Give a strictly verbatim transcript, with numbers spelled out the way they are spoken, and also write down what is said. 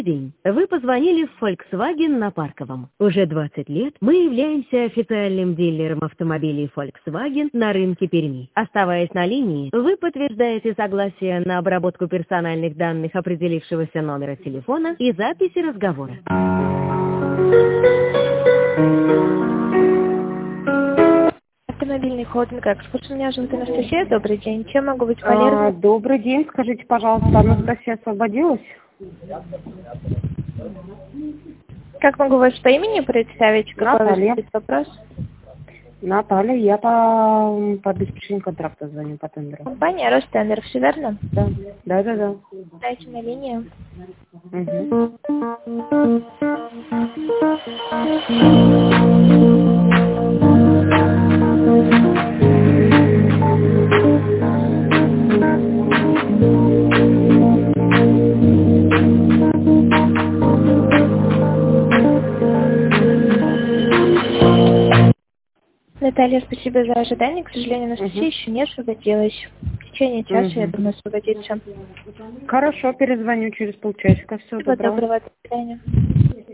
День. Вы позвонили в Volkswagen на Парковом. Уже двадцать лет мы являемся официальным дилером автомобилей Volkswagen на рынке Перми. Оставаясь на линии, вы подтверждаете согласие на обработку персональных данных определившегося номера телефона и записи разговора. Автомобильный холдинг «Экскурс». Меня зовут Анастасия. Добрый день. Чем могу быть полезна? А, добрый день. Скажите, пожалуйста, Анастасия освободилась? Как могу вас по имени представить? Какой Наталья. будет вопрос? Наталья, я по, по обеспечению контракта звоню по тендеру. Компания «Ростендер», все верно? Да, да, да. да. Дайте на линию. Угу. Наталья, спасибо за ожидание. К сожалению, Анастасия Угу. еще не освободилась. В течение часа, Угу. я думаю, освободится. Хорошо, перезвоню через полчасика. Всего Всего доброго. доброго. До свидания.